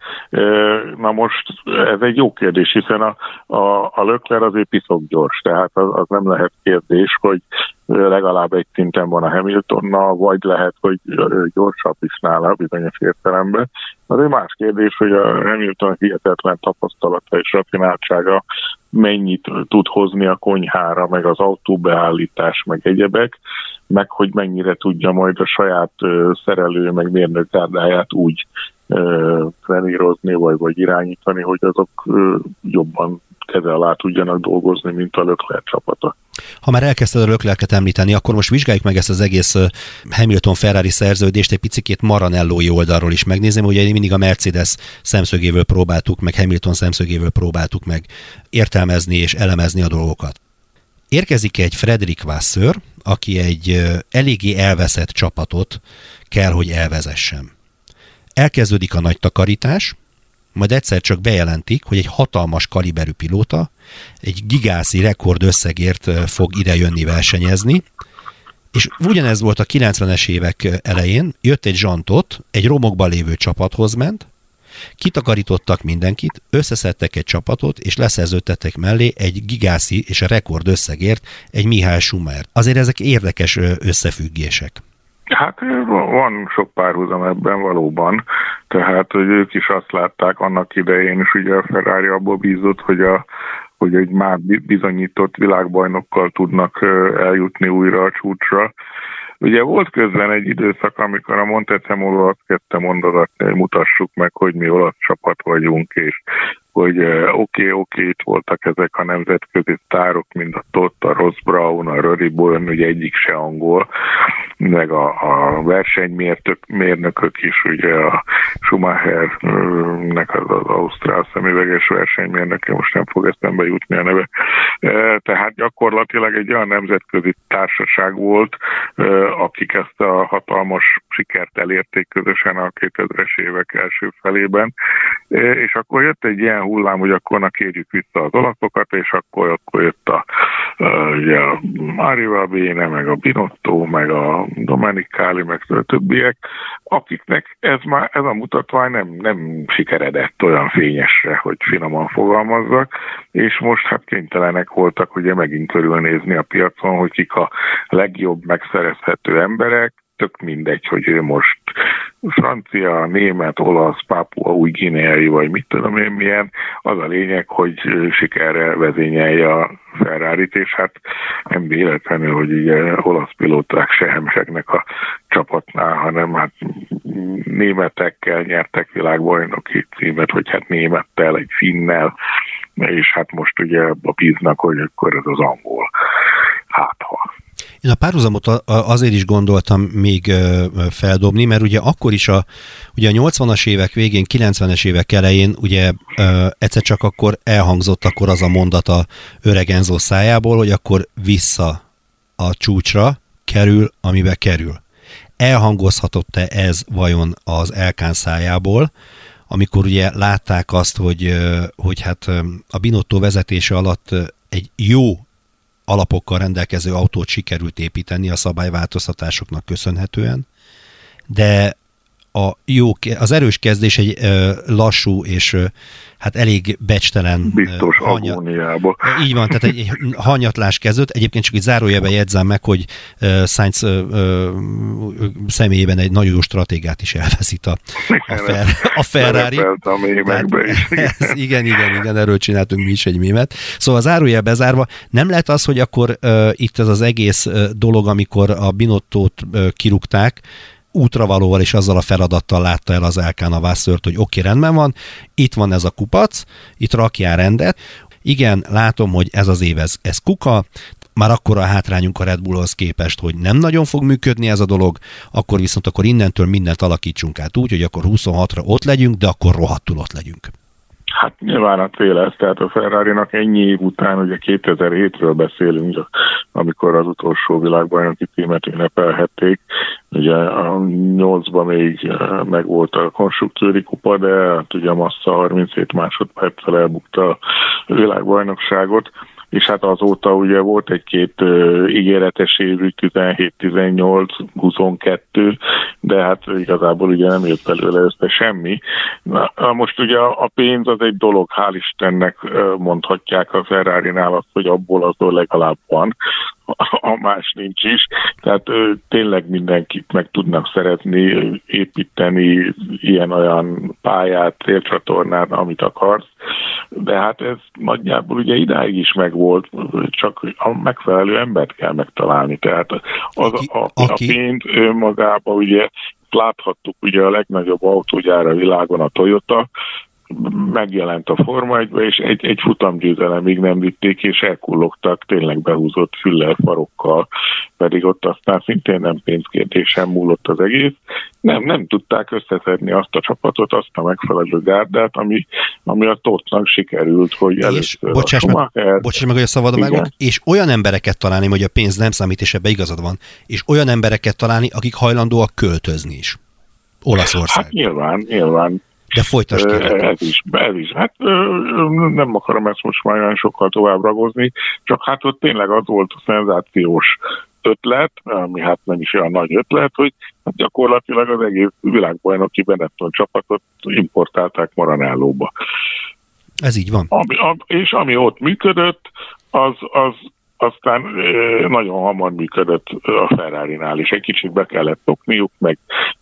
Na most ez egy jó kérdés, hiszen a, a, a Leclerc azért piszok gyors, tehát az, az nem lehet kérdés, hogy legalább egy szinten van a Hamiltonnal, vagy lehet, hogy gyorsabb is nála bizonyos értelemben. Az egy más kérdés, hogy a Hamilton hihetetlen tapasztalata és rafináltsága mennyit tud hozni a konyhára, meg az autóbeállítás, meg egyebek, meg hogy mennyire tudja majd a saját szerelő, meg mérnökgárdáját úgy trenírozni, vagy, vagy irányítani, hogy azok jobban keze alá tudjanak dolgozni, mint a Leclerc csapata. Ha már elkezdted a Leclercet említeni, akkor most vizsgáljuk meg ezt az egész Hamilton-Ferrari szerződést egy picikét Maranellói oldalról is megnézem, ugye mindig a Mercedes szemszögével próbáltuk, meg Hamilton szemszögével próbáltuk meg értelmezni és elemezni a dolgokat. Érkezik egy Frederick Vasseur, aki egy eléggé elveszett csapatot kell, hogy elvezessen. Elkezdődik a nagy takarítás, majd egyszer csak bejelentik, hogy egy hatalmas kaliberű pilóta egy gigászi rekord összegért fog idejönni versenyezni, és ugyanez volt a kilencvenes évek elején, jött egy zsantot, egy romokban lévő csapathoz ment, kitakarítottak mindenkit, összeszedtek egy csapatot, és leszerződtettek mellé egy gigászi és a rekord összegért egy Michael Schumacher. Azért ezek érdekes összefüggések. Hát van sok párhuzam ebben valóban, tehát hogy ők is azt látták annak idején, és ugye a Ferrari abból bízott, hogy, a, hogy egy már bizonyított világbajnokkal tudnak eljutni újra a csúcsra. Ugye volt közben egy időszak, amikor a Montezemolo azt kezdte mondogatni, hogy mutassuk meg, hogy mi olasz csapat vagyunk, és hogy oké, okay, oké, okay, itt voltak ezek a nemzetközi sztárok, mint a Todt, a Ross Brown, a Rory Byrne, ugye egyik se angol, meg a, a versenymérnökök is, ugye a Schumachernek az, az ausztrál szemüveges versenymérnöke, most nem fog eszembe jutni a neve. Tehát gyakorlatilag egy olyan nemzetközi társaság volt, akik ezt a hatalmas sikert elérték közösen a kétezres évek első felében, és akkor jött egy ilyen hullám, hogy akkor na kérjük vissza az olaszokat, és akkor, akkor jött a, ugye a Mario Balbene, meg a Binotto, meg a Domenicali, meg a többiek, akiknek ez, már, ez a mutatvány nem, nem sikeredett olyan fényesre, hogy finoman fogalmazzak, és most hát kénytelenek voltak ugye megint körülnézni a piacon, hogy kik a legjobb megszerezhető emberek, tök mindegy, hogy ő most francia, német, olasz, pápua, új guineai, vagy mit tudom én milyen, az a lényeg, hogy sikerre vezényelje a Ferrarit, és hát nem véletlenül, hogy ugye olasz pilóták sehemeseknek a csapatnál, hanem hát németekkel nyertek világbajnoki címet, vagy hát némettel, egy finnel, és hát most ugye abba bíznak, hogy akkor ez az angol. Hát ha. Én a párhuzamot azért is gondoltam még feldobni, mert ugye akkor is a, ugye a nyolcvanas évek végén, kilencvenes évek elején ugye egyszer csak akkor elhangzott akkor az a mondat a öreg Enzo szájából, hogy akkor vissza a csúcsra kerül, amibe kerül. Elhangozhatott-e ez vajon az Elkán szájából, amikor ugye látták azt, hogy, hogy hát a Binotto vezetése alatt egy jó alapokkal rendelkező autót sikerült építeni a szabályváltoztatásoknak köszönhetően, de a jó, az erős kezdés egy ö, lassú és ö, hát elég becstelen biztos agóniába. Így van, tehát egy, egy hanyatlás kezdődött. Egyébként csak egy zárójelben jegyzem meg, hogy uh, Sainz uh, személyében egy nagyon jó stratégát is elveszít a, a, fer, a Ferrari. A mémekbe is. Ez, igen, igen, igen, erről csináltunk mi is egy mémet. Szóval zárójel bezárva, nem lehet az, hogy akkor uh, itt ez az egész uh, dolog, amikor a Binottót uh, kirúgták, útravalóval és azzal a feladattal látta el az Elkán a Vasseur-t, hogy oké, okay, rendben van, itt van ez a kupac, itt rakjál rendet. Igen, látom, hogy ez az év, ez, ez kuka, már akkor a hátrányunk a Red Bullhoz képest, hogy nem nagyon fog működni ez a dolog, akkor viszont akkor innentől mindent alakítsunk át úgy, hogy akkor huszonhatra ott legyünk, de akkor rohadtul ott legyünk. Hát nyilván a cél ez, tehát a Ferrarinak ennyi év után, ugye kétezer-hétről beszélünk, amikor az utolsó világbajnoki címet ünnepelhették, ugye a nyolcban még megvolt a konstruktőri kupa, de hát ugye Massa harminchét másodperccel elbukta a világbajnokságot, és hát azóta ugye volt egy-két uh, ígéretes évük, tizenhét, tizennyolc, huszonkettő, de hát igazából ugye nem jött belőle össze semmi. Na, most ugye a pénz az egy dolog, hál' Istennek uh, mondhatják a Ferrarinál azt, hogy abból azon legalább van, a más nincs is. Tehát ö, tényleg mindenkit meg tudnak szeretni, építeni ilyen-olyan pályát, célcsatornát, amit akarsz. De hát ez nagyjából ugye idáig is megvolt, csak a megfelelő embert kell megtalálni. Tehát az, a, a, a pénz önmagában ugye láthattuk ugye a legnagyobb autógyár a világon, a Toyota, megjelent a Forma egybe, és egy, egy futamgyőzelemig nem vitték, és elkullogtak tényleg behúzott füllel, farokkal, pedig ott aztán szintén nem pénzkérdésen múlott az egész. Nem, nem tudták összeszedni azt a csapatot, azt a megfelelő gárdát, ami, ami a Tottnak sikerült, hogy először bocsáss a Schumacher... meg, bocsáss meg, hogy a szabadon vágok, és olyan embereket találni, hogy a pénz nem számít, és ebbe igazad van, és olyan embereket találni, akik hajlandóak költözni is. Olaszország. Hát nyilván, nyilván. De folytasd kérlek. Ez is, ez is. Hát nem akarom ezt most már olyan sokkal tovább ragozni, csak hát ott tényleg az volt a szenzációs ötlet, ami hát nem is olyan nagy ötlet, hogy hát gyakorlatilag az egész világbajnoki Benetton csapatot importálták Maranellóba. Ez így van. Ami, a, és ami ott működött, az, az aztán nagyon hamar működött a Ferrarinál is. Egy kicsit be kellett szokniuk, meg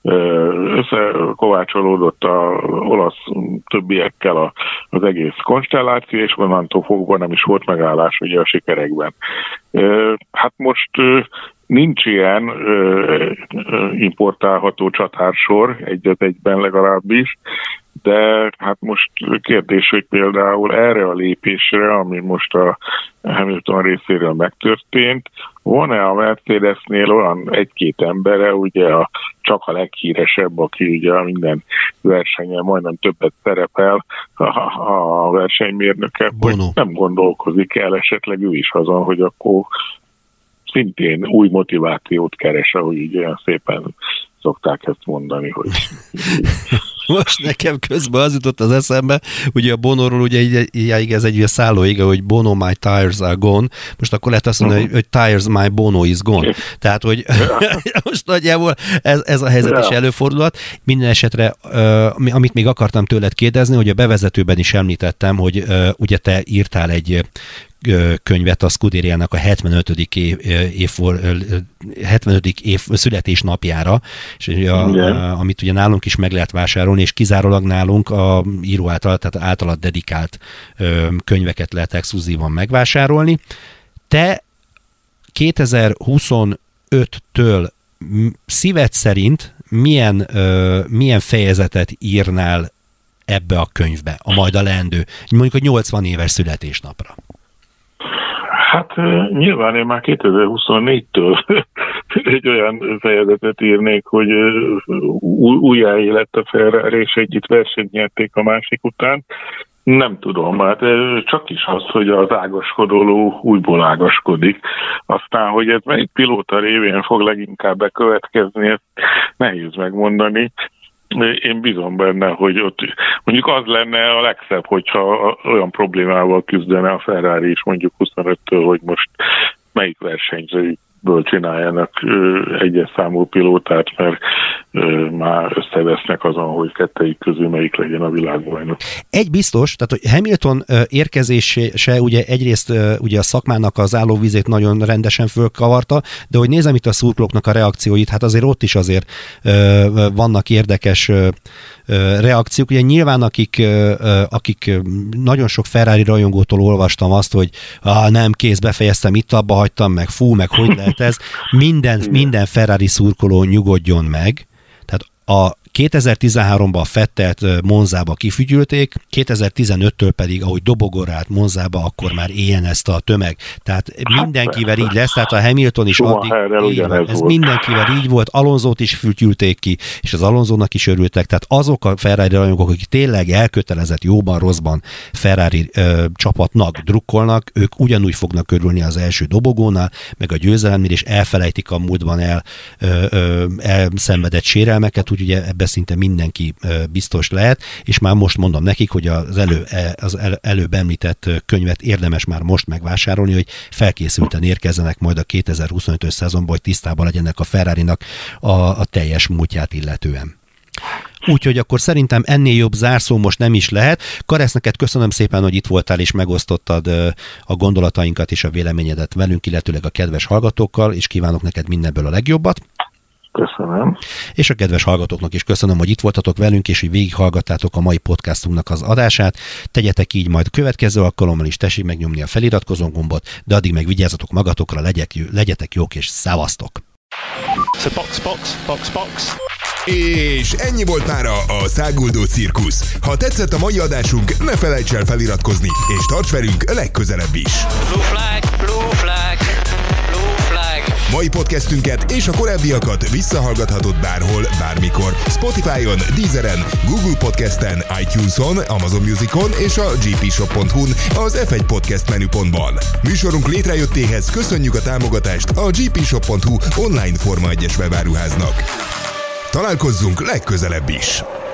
összekovácsolódott az olasz többiekkel a, az egész konstelláció, és onnantól fogva nem is volt megállás ugye a sikerekben. Hát most nincs ilyen importálható csatársor, egyet egyben legalábbis, de hát most kérdés, hogy például erre a lépésre, ami most a Hamilton részéről megtörtént, van-e a Mercedesnél olyan egy-két embere, ugye a, csak a leghíresebb, aki ugye minden versenyen majdnem többet szerepel, a, a versenymérnöke, hogy nem gondolkozik el esetleg ő is azon, hogy akkor szintén új motivációt keres, ahogy így olyan szépen szokták ezt mondani, hogy... Most nekem közben az jutott az eszembe, ugye a Bonoról ugye így, ez egy szállóiga, hogy Bono, my tires are gone, most akkor lehet azt mondani, uh-huh. hogy tires, my Bono is gone. Tehát, hogy most nagyjából ez, ez a helyzet is előfordulhat. Minden esetre, uh, amit még akartam tőled kérdezni, hogy a bevezetőben is említettem, hogy uh, ugye te írtál egy könyvet a Scuderiának a hetvenötödik év, év, hetvenötödik év születésnapjára, és a, a, amit ugye nálunk is meg lehet vásárolni, és kizárólag nálunk a író által, tehát általad dedikált ö, könyveket lehet exkluzívan megvásárolni. Te kétezer-huszonöttől szíved szerint milyen, ö, milyen fejezetet írnál ebbe a könyvbe, a majd a leendő, mondjuk a nyolcvan éves születésnapra? Hát nyilván én már kétezer-huszonnégytől egy olyan fejezetet írnék, hogy újjáélet a Ferrari, és együtt versenyt nyerték a másik után. Nem tudom, hát csak is az, hogy az ágaskodó ló újból ágaskodik. Aztán, hogy ez melyik pilóta révén fog leginkább bekövetkezni, ezt nehéz megmondani. Én bízom benne, hogy ott mondjuk az lenne a legszebb, hogyha olyan problémával küzdene a Ferrari is mondjuk huszonöttől, hogy most melyik versenyzőből csináljanak egyes számú pilótát, mert már összevesznek azon, hogy kettejük közül melyik legyen a világbajnok. Egy biztos, tehát hogy Hamilton érkezése ugye egyrészt ugye a szakmának az állóvizét nagyon rendesen fölkavarta, de hogy nézem itt a szurkolóknak a reakcióit, hát azért ott is azért vannak érdekes reakciók. Ugye nyilván akik, akik nagyon sok Ferrari rajongótól olvastam azt, hogy ah, nem, kész, befejeztem, itt abba hagytam, meg fú, meg hogy lehet ez. Minden, minden Ferrari szurkoló nyugodjon meg. Tehát a kétezer-tizenháromban a Vettelt Monzába kifügyülték, kétezer-tizenöttől pedig, ahogy dobogóra állt Monzába, akkor már éljen ezt a tömeg. Tehát mindenkivel így lesz, tehát a Hamilton is addig, így, ez mindenkivel így volt, Alonsót is fütyülték ki, és az Alonsónak is örültek, tehát azok a Ferrari rajongók, akik tényleg elkötelezett, jóban, rosszban Ferrari ö, csapatnak drukkolnak, ők ugyanúgy fognak örülni az első dobogónál, meg a győzelemnél, és elfelejtik a múltban el, ö, ö, elszenvedett sérelmeket, úgyhogy ebben szinte mindenki ö, biztos lehet, és már most mondom nekik, hogy az, elő, az el, előbb említett könyvet érdemes már most megvásárolni, hogy felkészülten érkezzenek majd a kétezer-huszonötös szezonban, hogy tisztában legyenek a Ferrarinak a, a teljes múltját illetően. Úgyhogy akkor szerintem ennél jobb zárszó most nem is lehet. Karesz, neked köszönöm szépen, hogy itt voltál és megosztottad a gondolatainkat és a véleményedet velünk, illetőleg a kedves hallgatókkal, és kívánok neked mindenből a legjobbat. Köszönöm. És a kedves hallgatóknak is köszönöm, hogy itt voltatok velünk, és hogy végighallgattátok a mai podcastunknak az adását. Tegyetek így majd a következő alkalommal is, tessék megnyomni a feliratkozó gombot, de addig meg vigyázzatok magatokra, legyek, legyetek jók és szevasztok! So box, box, box, box. És ennyi volt mára a Száguldó Cirkusz. Ha tetszett a mai adásunk, ne felejts el feliratkozni, és tarts velünk legközelebb is. Blue flag, blue flag, blue flag. Mai podcastünket és a korábbiakat visszahallgathatod bárhol, bármikor. Spotify-on, Deezeren, Google Podcasten, iTunes-on, Amazon Musicon és a gé pé shop pont hu-n az ef egy Podcast menüpontban. Műsorunk létrejöttéhez köszönjük a támogatást a gé pé shop pont hu online Forma egyes webáruháznak. Találkozzunk legközelebb is!